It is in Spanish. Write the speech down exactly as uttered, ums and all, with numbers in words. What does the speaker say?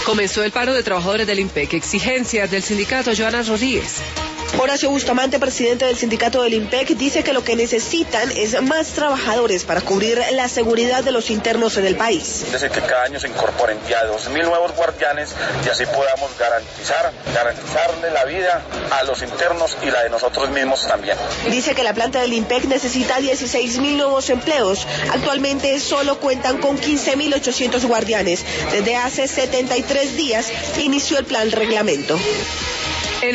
Comenzó el paro de trabajadores del IMPEC. Exigencias del sindicato. Joana Rodríguez. Horacio Bustamante, presidente del sindicato del IMPEC, dice que lo que necesitan es más trabajadores para cubrir la seguridad de los internos en el país. Desde que cada año se incorporen ya dos mil nuevos guardianes y así podamos garantizar, garantizarle la vida a los internos y la de nosotros mismos también. Dice que la planta del IMPEC necesita dieciséis mil nuevos empleos. Actualmente solo cuentan con quince mil ochocientos guardianes. Desde hace setenta y tres días inició el plan reglamento.